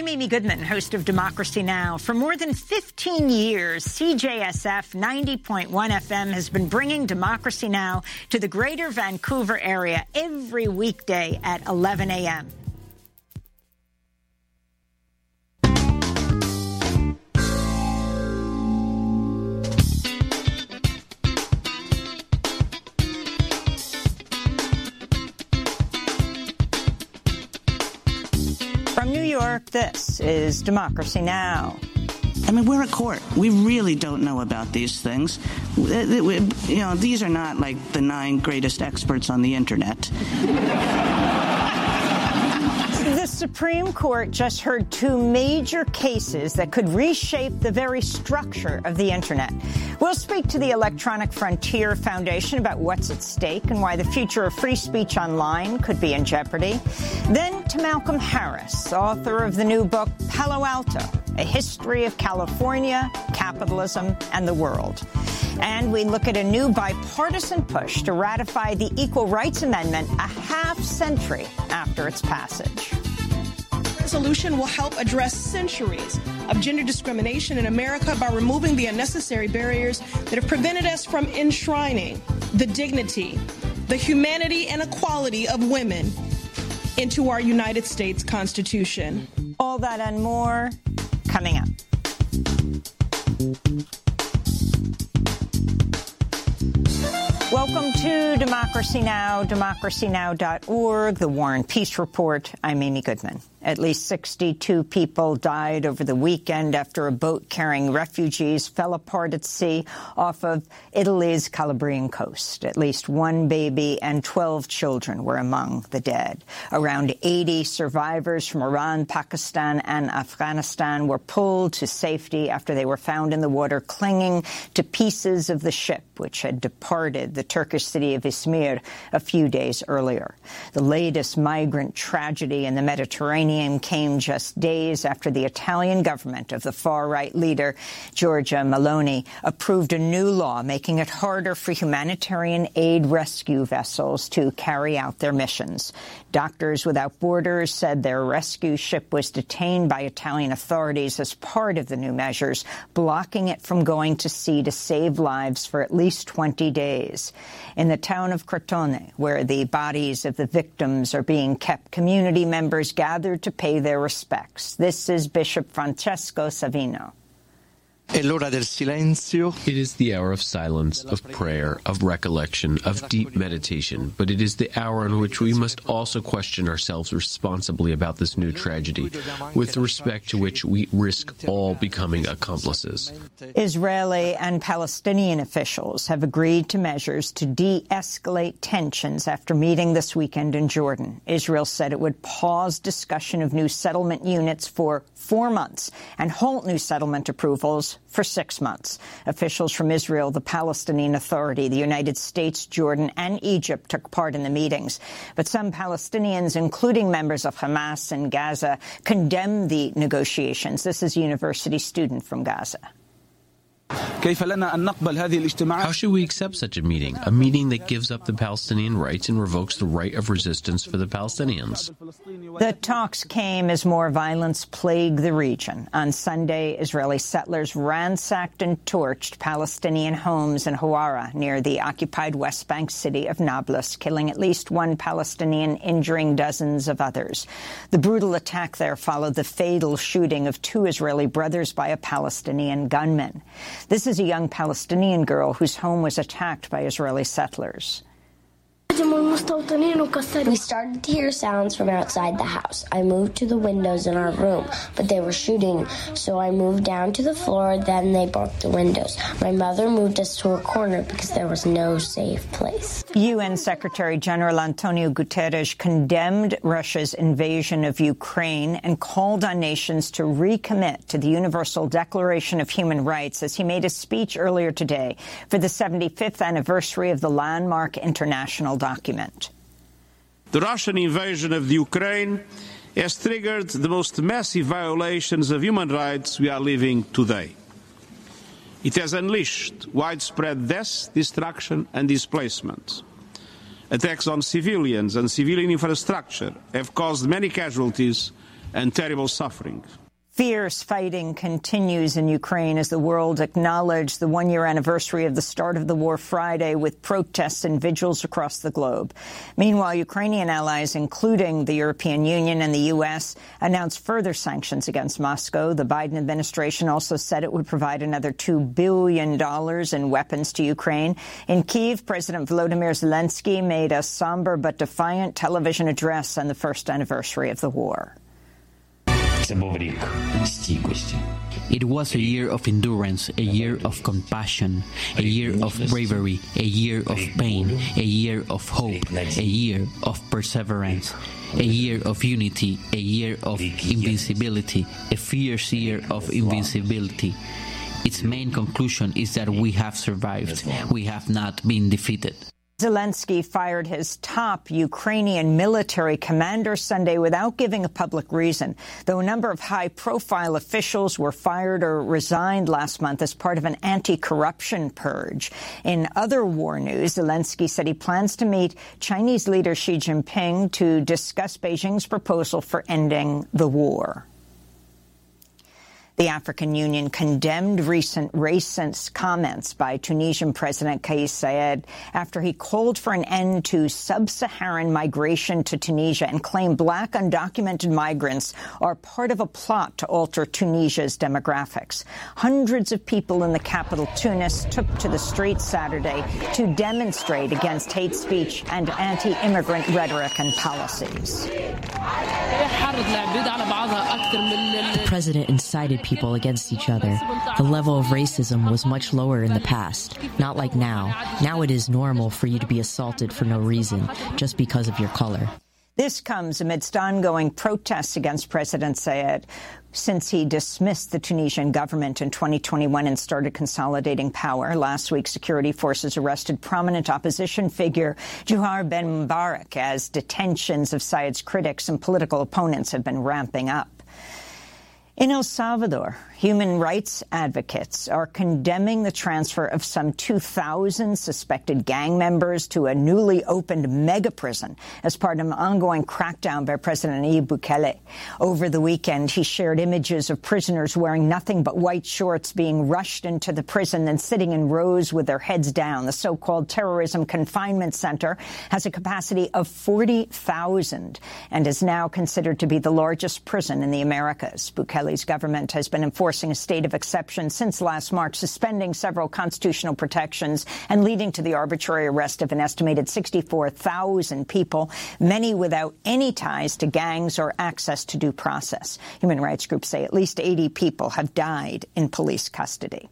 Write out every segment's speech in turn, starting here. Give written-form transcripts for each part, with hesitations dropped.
I'm Amy Goodman, host of Democracy Now! For more than 15 years, CJSF 90.1 FM has been bringing Democracy Now! To the greater Vancouver area every weekday at 11 a.m. From New York, this is Democracy Now! I mean, we're a court. We really don't know about these things. You know, these are not like the 9 greatest experts on the internet. The Supreme Court just heard 2 major cases that could reshape the very structure of the internet. We'll speak to the Electronic Frontier Foundation about what's at stake and why the future of free speech online could be in jeopardy. Then to Malcolm Harris, author of the new book Palo Alto, A History of California, Capitalism, and the World. And we look at a new bipartisan push to ratify the Equal Rights Amendment a half-century after its passage. Resolution will help address centuries of gender discrimination in America by removing the unnecessary barriers that have prevented us from enshrining the dignity, the humanity, and equality of women into our United States Constitution. All that and more coming up. Welcome to Democracy Now!, democracynow.org, the War and Peace Report. I'm Amy Goodman. At least 62 people died over the weekend after a boat carrying refugees fell apart at sea off of Italy's Calabrian coast. At least 1 baby and 12 children were among the dead. Around 80 survivors from Iran, Pakistan, and Afghanistan were pulled to safety after they were found in the water clinging to pieces of the ship which had departed the Turkish city of Izmir a few days earlier. The latest migrant tragedy in the Mediterranean came just days after the Italian government of the far-right leader, Giorgia Meloni, approved a new law making it harder for humanitarian aid rescue vessels to carry out their missions. Doctors Without Borders said their rescue ship was detained by Italian authorities as part of the new measures, blocking it from going to sea to save lives for at least 20 days. In the town of Crotone, where the bodies of the victims are being kept, community members gathered to pay their respects. This is Bishop Francesco Savino. È l'ora del silenzio. It is the hour of silence, of prayer, of recollection, of deep meditation, but it is the hour in which we must also question ourselves responsibly about this new tragedy, with respect to which we risk all becoming accomplices. Israeli and Palestinian officials have agreed to measures to de-escalate tensions after meeting this weekend in Jordan. Israel said it would pause discussion of new settlement units for 4 months and halt new settlement approvals for 6 months. Officials from Israel, the Palestinian Authority, the United States, Jordan, and Egypt took part in the meetings. But some Palestinians, including members of Hamas in Gaza, condemned the negotiations. This is a university student from Gaza. How should we accept such a meeting that gives up the Palestinian rights and revokes the right of resistance for the Palestinians? The talks came as more violence plagued the region. On Sunday, Israeli settlers ransacked and torched Palestinian homes in Hawara, near the occupied West Bank city of Nablus, killing at least 1 Palestinian, injuring dozens of others. The brutal attack there followed the fatal shooting of 2 Israeli brothers by a Palestinian gunman. This is a young Palestinian girl whose home was attacked by Israeli settlers. We started to hear sounds from outside the house. I moved to the windows in our room, but they were shooting, so I moved down to the floor, then they broke the windows. My mother moved us to a corner because there was no safe place. UN Secretary General Antonio Guterres condemned Russia's invasion of Ukraine and called on nations to recommit to the Universal Declaration of Human Rights as he made a speech earlier today for the 75th anniversary of the landmark international document. The Russian invasion of the Ukraine has triggered the most massive violations of human rights we are living today. It has unleashed widespread death, destruction and displacement. Attacks on civilians and civilian infrastructure have caused many casualties and terrible suffering. Fierce fighting continues in Ukraine as the world acknowledged the one-year anniversary of the start of the war Friday with protests and vigils across the globe. Meanwhile, Ukrainian allies, including the European Union and the U.S., announced further sanctions against Moscow. The Biden administration also said it would provide another $2 billion in weapons to Ukraine. In Kyiv, President Volodymyr Zelensky made a somber but defiant television address on the first anniversary of the war. It was a year of endurance, a year of compassion, a year of bravery, a year of pain, a year of hope, a year of perseverance, a year of unity, a year of invincibility, a fierce year of invincibility. Its main conclusion is that we have survived. We have not been defeated. Zelensky fired his top Ukrainian military commander Sunday without giving a public reason, though a number of high-profile officials were fired or resigned last month as part of an anti-corruption purge. In other war news, Zelensky said he plans to meet Chinese leader Xi Jinping to discuss Beijing's proposal for ending the war. The African Union condemned recent racist comments by Tunisian President Kais Saied after he called for an end to sub-Saharan migration to Tunisia and claimed black undocumented migrants are part of a plot to alter Tunisia's demographics. Hundreds of people in the capital, Tunis, took to the streets Saturday to demonstrate against hate speech and anti-immigrant rhetoric and policies. The president incited people against each other. The level of racism was much lower in the past, not like now. Now it is normal for you to be assaulted for no reason, just because of your color. This comes amidst ongoing protests against President Saied since he dismissed the Tunisian government in 2021 and started consolidating power. Last week, security forces arrested prominent opposition figure Juhar Ben Mubarak as detentions of Saied's critics and political opponents have been ramping up. In El Salvador, human rights advocates are condemning the transfer of some 2,000 suspected gang members to a newly opened mega prison as part of an ongoing crackdown by President Nayib Bukele. Over the weekend, he shared images of prisoners wearing nothing but white shorts being rushed into the prison and sitting in rows with their heads down. The so-called Terrorism Confinement Center has a capacity of 40,000 and is now considered to be the largest prison in the Americas. Bukele's government has been enforcing a state of exception since last March, suspending several constitutional protections and leading to the arbitrary arrest of an estimated 64,000 people, many without any ties to gangs or access to due process. Human rights groups say at least 80 people have died in police custody.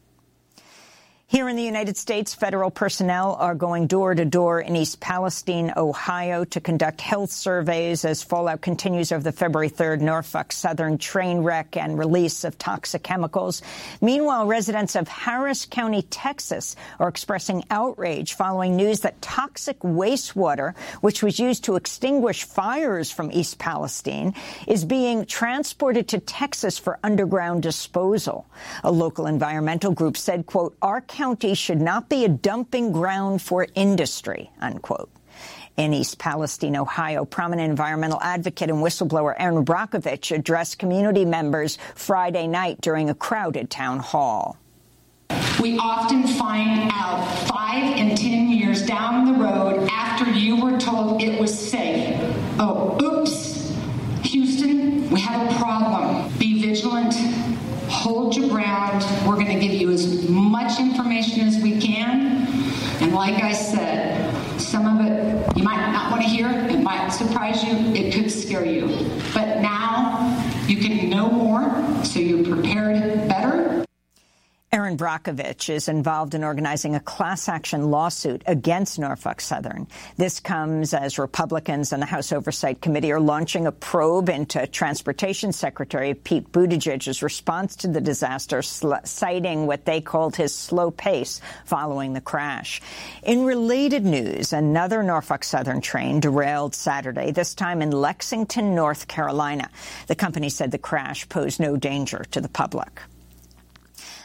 Here in the United States, federal personnel are going door-to-door in East Palestine, Ohio, to conduct health surveys as fallout continues over the February 3rd Norfolk Southern train wreck and release of toxic chemicals. Meanwhile, residents of Harris County, Texas, are expressing outrage following news that toxic wastewater, which was used to extinguish fires from East Palestine, is being transported to Texas for underground disposal. A local environmental group said, quote, "Our county should not be a dumping ground for industry," unquote. In East Palestine, Ohio, prominent environmental advocate and whistleblower Erin Brockovich addressed community members Friday night during a crowded town hall. We often find out 5 and 10 years down the road after you were told it was safe. Oh, oops. Houston, we have a problem. Be vigilant. Hold your ground. We're going to give you as much information as we can. And like I said, some of it you might not want to hear. It might surprise you. It could scare you. But now you can know more, so you're prepared better. Erin Brockovich is involved in organizing a class action lawsuit against Norfolk Southern. This comes as Republicans and the House Oversight Committee are launching a probe into Transportation Secretary Pete Buttigieg's response to the disaster, citing what they called his slow pace following the crash. In related news, another Norfolk Southern train derailed Saturday, this time in Lexington, North Carolina. The company said the crash posed no danger to the public.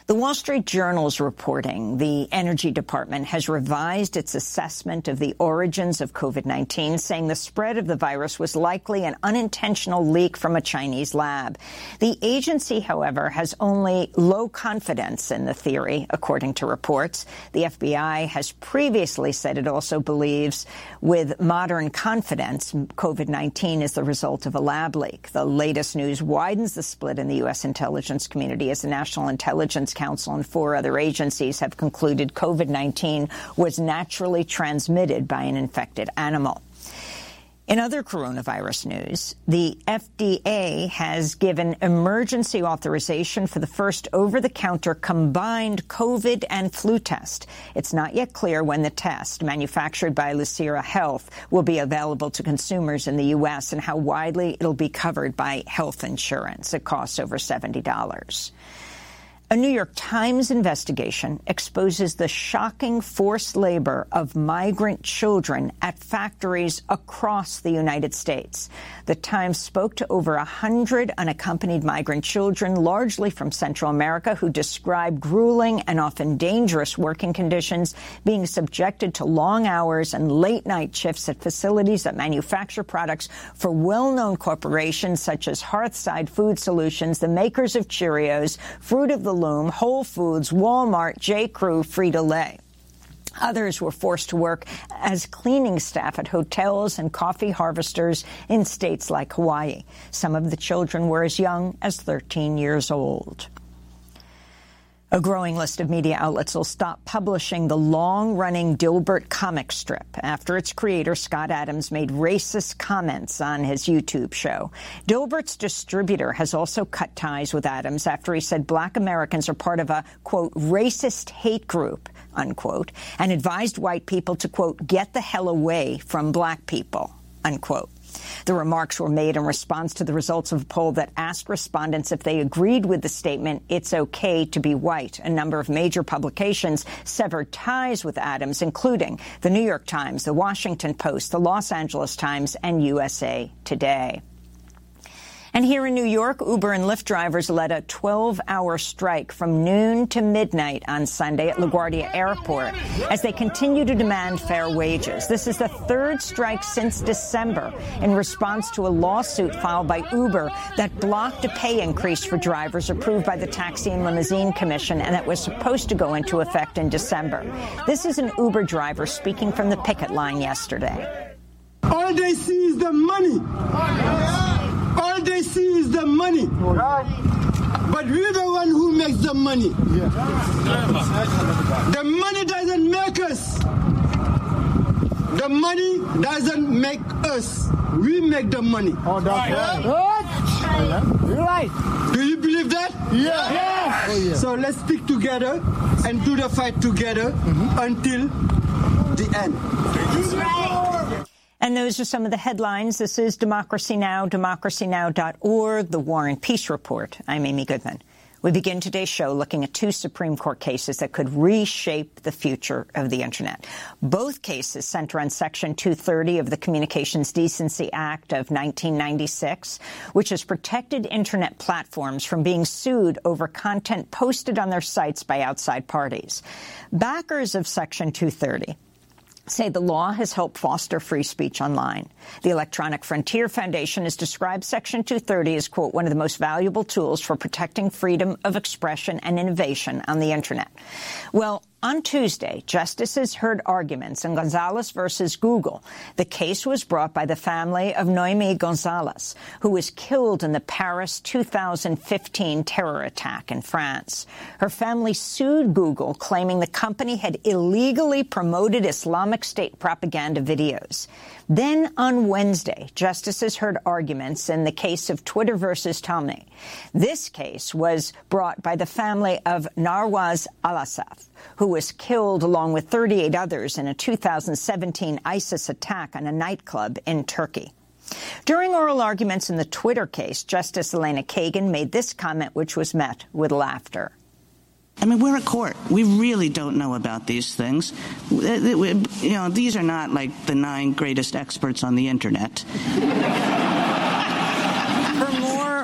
The Wall Street Journal is reporting the Energy Department has revised its assessment of the origins of COVID-19, saying the spread of the virus was likely an unintentional leak from a Chinese lab. The agency, however, has only low confidence in the theory, according to reports. The FBI has previously said it also believes with modern confidence COVID-19 is the result of a lab leak. The latest news widens the split in the U.S. intelligence community as the National Intelligence Council and 4 other agencies have concluded COVID-19 was naturally transmitted by an infected animal. In other coronavirus news, the FDA has given emergency authorization for the first over-the-counter combined COVID and flu test. It's not yet clear when the test, manufactured by Lucira Health, will be available to consumers in the U.S. and how widely it'll be covered by health insurance. It costs over $70. A New York Times investigation exposes the shocking forced labor of migrant children at factories across the United States. The Times spoke to over 100 unaccompanied migrant children, largely from Central America, who described grueling and often dangerous working conditions, being subjected to long hours and late-night shifts at facilities that manufacture products for well-known corporations such as Hearthside Food Solutions, the makers of Cheerios, Fruit of the Loom, Whole Foods, Walmart, J.Crew, Frito-Lay. Others were forced to work as cleaning staff at hotels and coffee harvesters in states like Hawaii. Some of the children were as young as 13 years old. A growing list of media outlets will stop publishing the long-running Dilbert comic strip after its creator, Scott Adams, made racist comments on his YouTube show. Dilbert's distributor has also cut ties with Adams after he said Black Americans are part of a, quote, racist hate group, unquote, and advised white people to, quote, get the hell away from Black people, unquote. The remarks were made in response to the results of a poll that asked respondents if they agreed with the statement, it's okay to be white. A number of major publications severed ties with Adams, including the New York Times, the Washington Post, the Los Angeles Times, and USA Today. And here in New York, Uber and Lyft drivers led a 12-hour strike from noon to midnight on Sunday at LaGuardia Airport as they continue to demand fair wages. This is the third strike since December in response to a lawsuit filed by Uber that blocked a pay increase for drivers approved by the Taxi and Limousine Commission and that was supposed to go into effect in December. This is an Uber driver speaking from the picket line yesterday. All they see is the money. All they see is the money. But we're the one who makes the money. The money doesn't make us. The money doesn't make us. We make the money. Oh, that's right. You're right. Do you believe that? Yeah. Yes. Oh, yeah. So let's stick together and do the fight together until the end. That's right. And those are some of the headlines. This is Democracy Now!, democracynow.org, The War and Peace Report. I'm Amy Goodman. We begin today's show looking at 2 Supreme Court cases that could reshape the future of the Internet. Both cases center on Section 230 of the Communications Decency Act of 1996, which has protected Internet platforms from being sued over content posted on their sites by outside parties. Backers of Section 230 say the law has helped foster free speech online. The Electronic Frontier Foundation has described Section 230 as, quote, one of the most valuable tools for protecting freedom of expression and innovation on the Internet. Well, on Tuesday, justices heard arguments in Gonzalez versus Google. The case was brought by the family of Noemi Gonzalez, who was killed in the Paris 2015 terror attack in France. Her family sued Google, claiming the company had illegally promoted Islamic State propaganda videos. Then on Wednesday, justices heard arguments in the case of Twitter versus Taamneh. This case was brought by the family of Nawaz Al-Assaf, who was killed along with 38 others in a 2017 ISIS attack on a nightclub in Turkey. During oral arguments in the Twitter case, Justice Elena Kagan made this comment, which was met with laughter. I mean, we're a court. We really don't know about these things. You know, these are not like the 9 greatest experts on the Internet. For more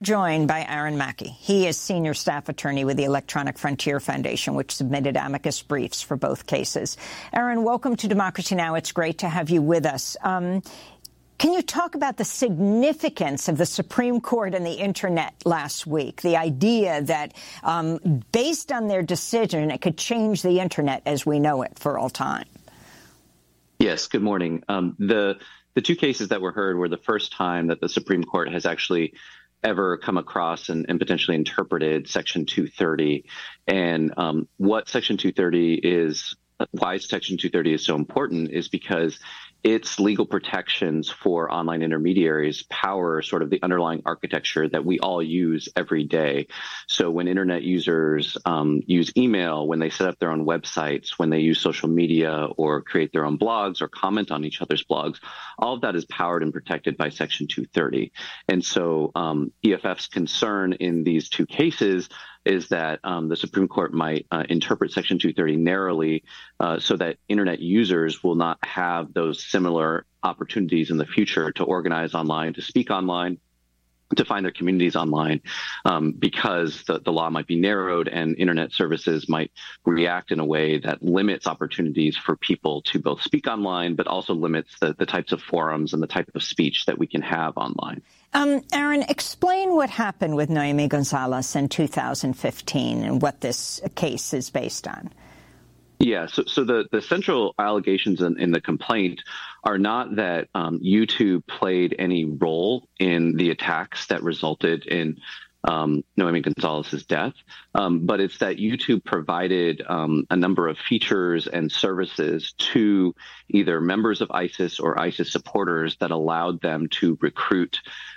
Joined by Aaron Mackey. He is senior staff attorney with the Electronic Frontier Foundation, which submitted amicus briefs for both cases. Aaron, welcome to Democracy Now! It's great to have you with us. Can you talk about the significance of the Supreme Court and the Internet last week? The idea that, based on their decision, it could change the Internet as we know it for all time. Yes, good morning. The two cases that were heard were the first time that the Supreme Court has actually ever come across and potentially interpreted Section 230. And what Section 230 is, why Section 230 is so important is because its legal protections for online intermediaries power sort of the underlying architecture that we all use every day. So when internet users use email, when they set up their own websites, when they use social media or create their own blogs or comment on each other's blogs, all of that is powered and protected by Section 230. And so EFF's concern in these two cases is that the Supreme Court might interpret Section 230 narrowly so that internet users will not have those similar opportunities in the future to organize online, to speak online, to find their communities online, because the law might be narrowed and internet services might react in a way that limits opportunities for people to both speak online, but also limits the types of forums and the type of speech that we can have online. Aaron, explain what happened with Noemi Gonzalez in 2015 and what this case is based on. Yeah, so the central allegations in the complaint are not that YouTube played any role in the attacks that resulted in Noemi Gonzalez's death, but it's that YouTube provided a number of features and services to either members of ISIS or ISIS supporters that allowed them to recruit,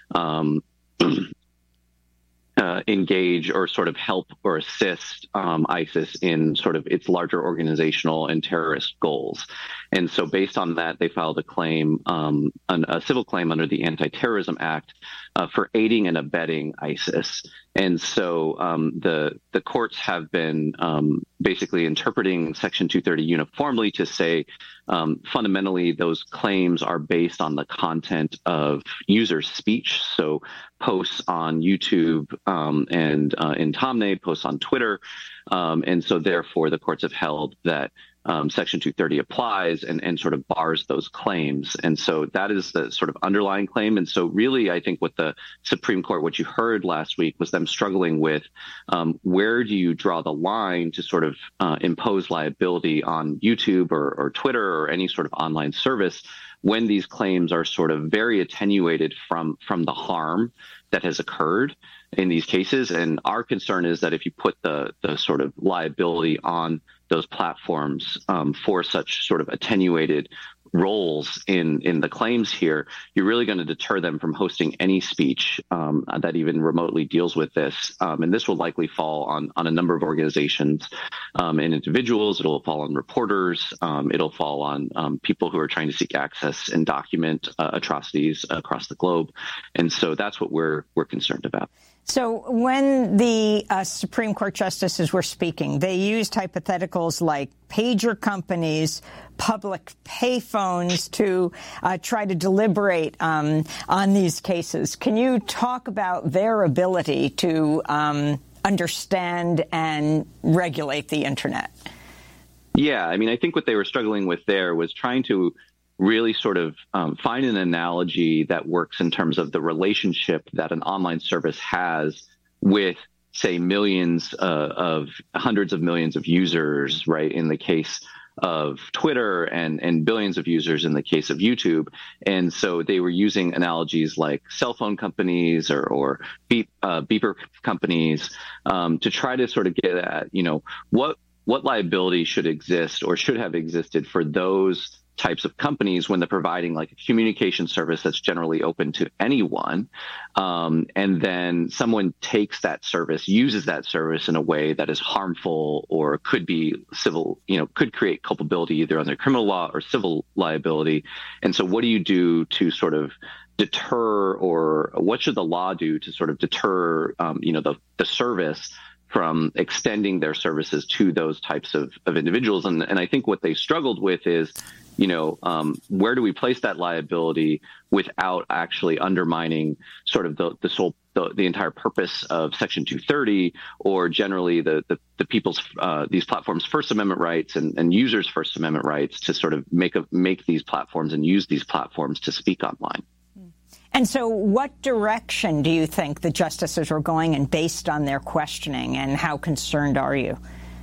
engage or sort of help or assist ISIS in sort of its larger organizational and terrorist goals. And so based on that, they filed a claim, a civil claim under the Anti-Terrorism Act for aiding and abetting ISIS. And so the courts have been basically interpreting Section 230 uniformly to say fundamentally those claims are based on the content of user speech. So posts on YouTube and in Taamneh, posts on Twitter. And so therefore the courts have held that Section 230 applies and sort of bars those claims. And so that is the sort of underlying claim. And so really, I think what the Supreme Court, what you heard last week was them struggling with where do you draw the line to sort of impose liability on YouTube or Twitter or any sort of online service when these claims are sort of very attenuated from the harm that has occurred in these cases. And our concern is that if you put the sort of liability on those platforms for such sort of attenuated roles in the claims here, you're really going to deter them from hosting any speech that even remotely deals with this. And this will likely fall on a number of organizations and individuals. It'll fall on reporters. It'll fall on people who are trying to seek access and document atrocities across the globe. And so that's what we're concerned about. So when the Supreme Court justices were speaking, they used hypotheticals like pager companies, public payphones to try to deliberate on these cases. Can you talk about their ability to understand and regulate the Internet? Yeah, I mean, I think what they were struggling with there was trying to really sort of find an analogy that works in terms of the relationship that an online service has with, say, millions of hundreds of millions of users, right, in the case of Twitter and billions of users in the case of YouTube. And so they were using analogies like cell phone companies or beeper companies to try to sort of get at, what liability should exist or should have existed for those types of companies when they're providing like a communication service that's generally open to anyone. And then someone takes that service, uses that service in a way that is harmful or could be civil, could create culpability either under criminal law or civil liability. And so what do you do to sort of deter, or what should the law do to sort of deter, the service from extending their services to those types of individuals? And I think what they struggled with is, where do we place that liability without actually undermining sort of the the entire purpose of Section 230, or generally the people's these platforms' First Amendment rights and users' First Amendment rights to sort of make these platforms and use these platforms to speak online. And so what direction do you think the justices are going in based on their questioning, and how concerned are you?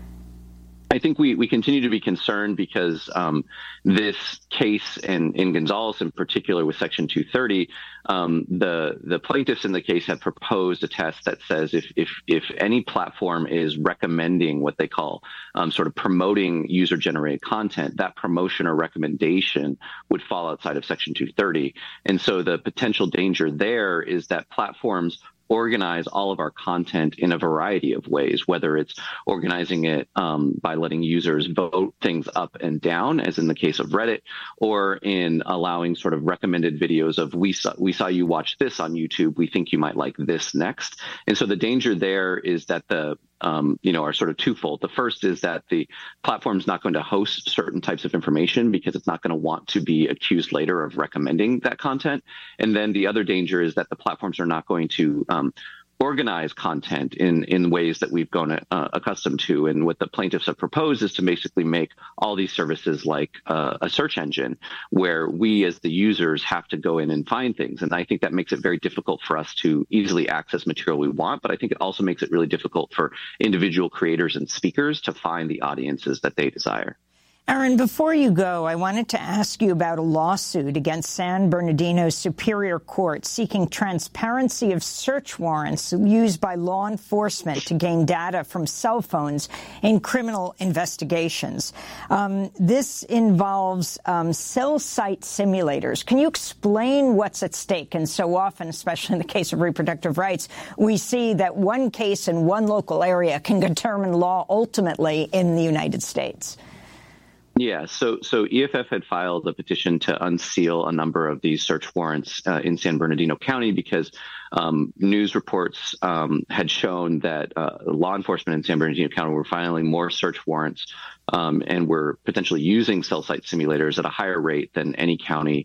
I think we continue to be concerned because this case in Gonzalez, in particular with Section 230, the plaintiffs in the case have proposed a test that says if any platform is recommending what they call sort of promoting user-generated content, that promotion or recommendation would fall outside of Section 230. And so the potential danger there is that platforms organize all of our content in a variety of ways, whether it's organizing it by letting users vote things up and down, as in the case of Reddit, or in allowing sort of recommended videos of we saw you watch this on YouTube, we think you might like this next. And so the danger there is that are sort of twofold. The first is that the platform's not going to host certain types of information because it's not going to want to be accused later of recommending that content. And then the other danger is that the platforms are not going to organize content in ways that we've grown accustomed to. And what the plaintiffs have proposed is to basically make all these services like a search engine where we as the users have to go in and find things. And I think that makes it very difficult for us to easily access material we want. But I think it also makes it really difficult for individual creators and speakers to find the audiences that they desire. Aaron, before you go, I wanted to ask you about a lawsuit against San Bernardino's Superior Court seeking transparency of search warrants used by law enforcement to gain data from cell phones in criminal investigations. This involves cell site simulators. Can you explain what's at stake? And so often, especially in the case of reproductive rights, we see that one case in one local area can determine law ultimately in the United States. Yeah, so EFF had filed a petition to unseal a number of these search warrants in San Bernardino County because news reports had shown that law enforcement in San Bernardino County were filing more search warrants and were potentially using cell site simulators at a higher rate than any county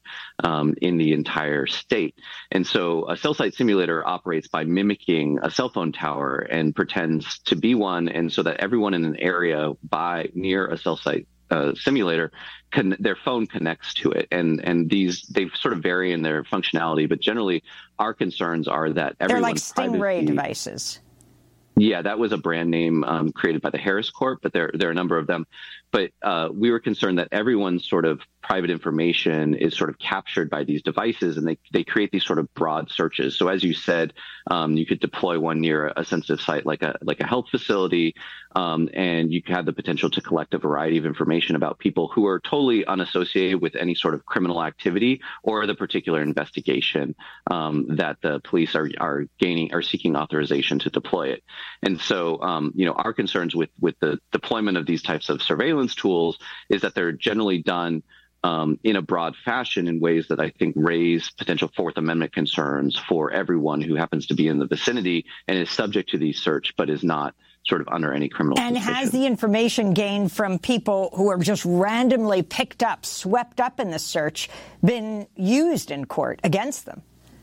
in the entire state. And so a cell site simulator operates by mimicking a cell phone tower and pretends to be one, and so that everyone in an area near a cell site simulator, their phone connects to it, and they sort of vary in their functionality, but generally our concerns are that they're like Stingray devices. Yeah, that was a brand name created by the Harris Court, but there are a number of them. But we were concerned that everyone's sort of private information is sort of captured by these devices, and they create these sort of broad searches. So as you said, you could deploy one near a sensitive site like a health facility, and you have the potential to collect a variety of information about people who are totally unassociated with any sort of criminal activity or the particular investigation that the police are seeking authorization to deploy it. And so, our concerns with the deployment of these types of surveillance tools is that they're generally done in a broad fashion in ways that I think raise potential Fourth Amendment concerns for everyone who happens to be in the vicinity and is subject to these search, but is not sort of under any criminal suspicion. And has the information gained from people who are just randomly picked up, swept up in the search, been used in court against them?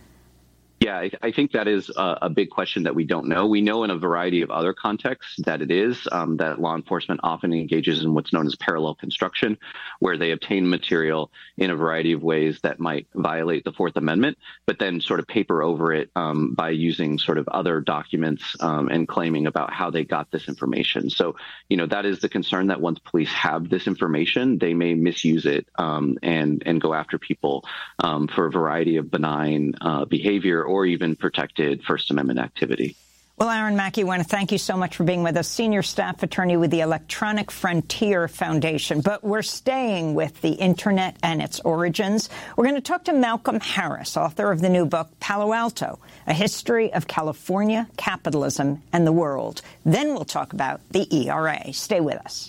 Yeah, I think that is a big question that we don't know. We know in a variety of other contexts that it is, that law enforcement often engages in what's known as parallel construction, where they obtain material in a variety of ways that might violate the Fourth Amendment, but then sort of paper over it by using sort of other documents and claiming about how they got this information. So, that is the concern, that once police have this information, they may misuse it and go after people for a variety of benign behavior or even protected First Amendment activity. Well, Aaron Mackey, I want to thank you so much for being with us, senior staff attorney with the Electronic Frontier Foundation. But we're staying with the Internet and its origins. We're going to talk to Malcolm Harris, author of the new book, Palo Alto, A History of California, Capitalism, and the World. Then we'll talk about the ERA. Stay with us.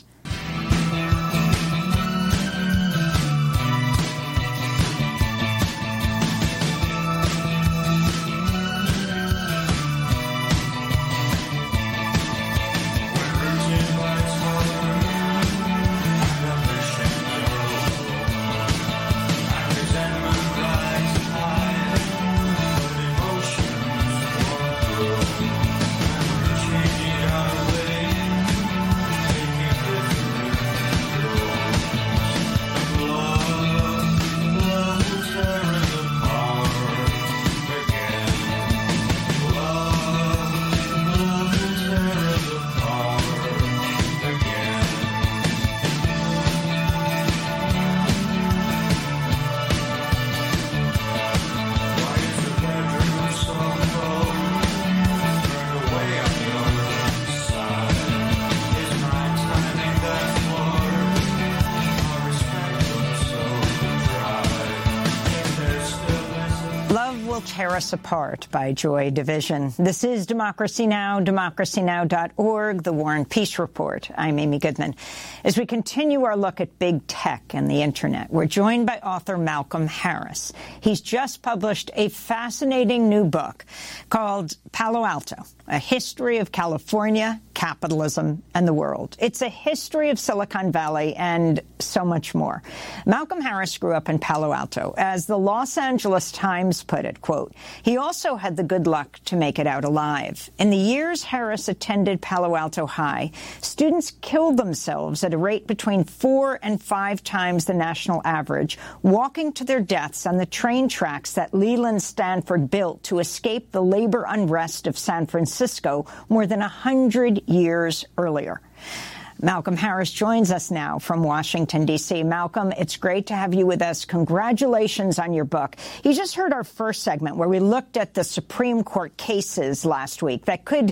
Tear Us Apart by Joy Division. This is Democracy Now!, democracynow.org, The War and Peace Report. I'm Amy Goodman. As we continue our look at big tech and the Internet, we're joined by author Malcolm Harris. He's just published a fascinating new book called Palo Alto, A History of California, Capitalism, and the World. It's a history of Silicon Valley and so much more. Malcolm Harris grew up in Palo Alto. As the Los Angeles Times put it, quote, he also had the good luck to make it out alive. In the years Harris attended Palo Alto High, students killed themselves at a rate between 4 and 5 times the national average, walking to their deaths on the train tracks that Leland Stanford built to escape the labor unrest of San Francisco more than 100 years earlier. Malcolm Harris joins us now from Washington, D.C. Malcolm, it's great to have you with us. Congratulations on your book. You just heard our first segment where we looked at the Supreme Court cases last week that could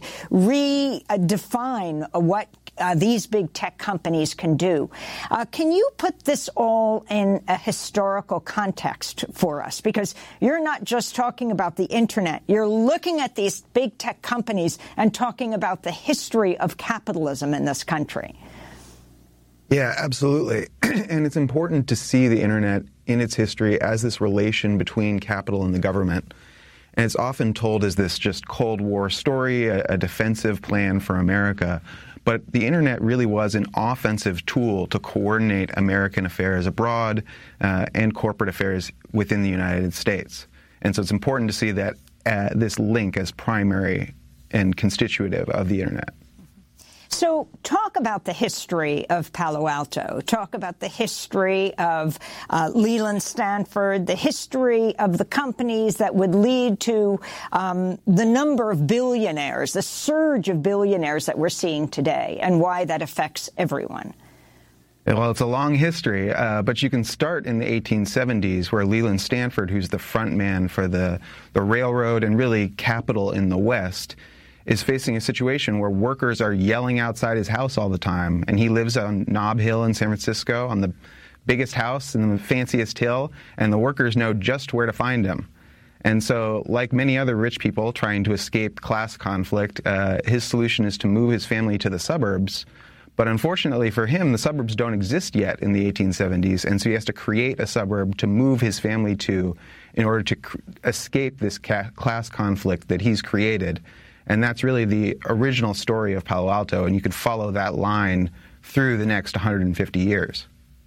redefine what these big tech companies can do. Can you put this all in a historical context for us? Because you're not just talking about the Internet. You're looking at these big tech companies and talking about the history of capitalism in this country. Yeah, absolutely. And it's important to see the Internet in its history as this relation between capital and the government. And it's often told as this just Cold War story, a defensive plan for America. But the Internet really was an offensive tool to coordinate American affairs abroad and corporate affairs within the United States. And so it's important to see that this link as primary and constitutive of the Internet. So talk about the history of Palo Alto. Talk about the history of Leland Stanford, the history of the companies that would lead to the number of billionaires, the surge of billionaires that we're seeing today, and why that affects everyone. Well, it's a long history, but you can start in the 1870s where Leland Stanford, who's the front man for the railroad and really capital in the West, is facing a situation where workers are yelling outside his house all the time. And he lives on Nob Hill in San Francisco, on the biggest house and the fanciest hill, and the workers know just where to find him. And so, like many other rich people trying to escape class conflict, his solution is to move his family to the suburbs. But unfortunately for him, the suburbs don't exist yet in the 1870s, and so he has to create a suburb to move his family to in order to escape this class conflict that he's created. And that's really the original story of Palo Alto, and you could follow that line through the next 150 years.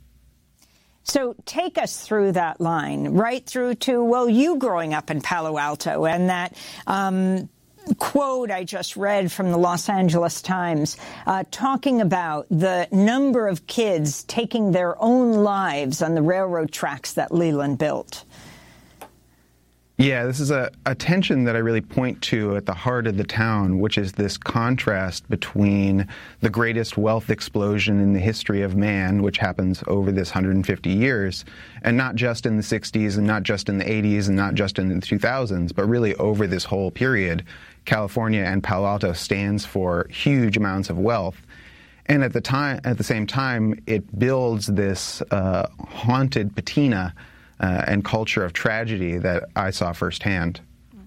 So take us through that line, right through to, well, you growing up in Palo Alto, and that quote I just read from the Los Angeles Times, talking about the number of kids taking their own lives on the railroad tracks that Leland built. Yeah, this is a tension that I really point to at the heart of the town, which is this contrast between the greatest wealth explosion in the history of man, which happens over this 150 years, and not just in the 60s and not just in the 80s and not just in the 2000s, but really over this whole period. California and Palo Alto stands for huge amounts of wealth. And at the same time, it builds this haunted patina and culture of tragedy that I saw firsthand.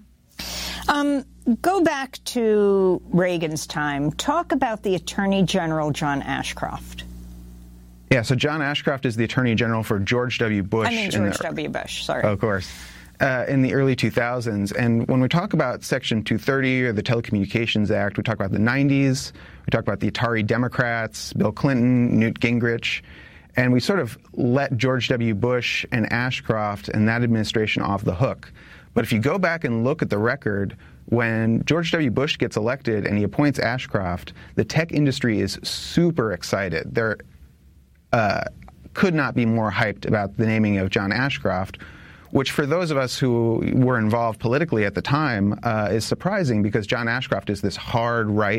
Go back to Reagan's time. Talk about the Attorney General, John Ashcroft. Yeah, so John Ashcroft is the Attorney General for George W. Bush. I mean George W. Bush, sorry. Of course. In the early 2000s. And when we talk about Section 230 or the Telecommunications Act, we talk about the 90s, we talk about the Atari Democrats, Bill Clinton, Newt Gingrich, and we sort of let George W. Bush and Ashcroft and that administration off the hook. But if you go back and look at the record, when George W. Bush gets elected and he appoints Ashcroft, the tech industry is super excited. There could not be more hyped about the naming of John Ashcroft, which for those of us who were involved politically at the time is surprising because John Ashcroft is this hard right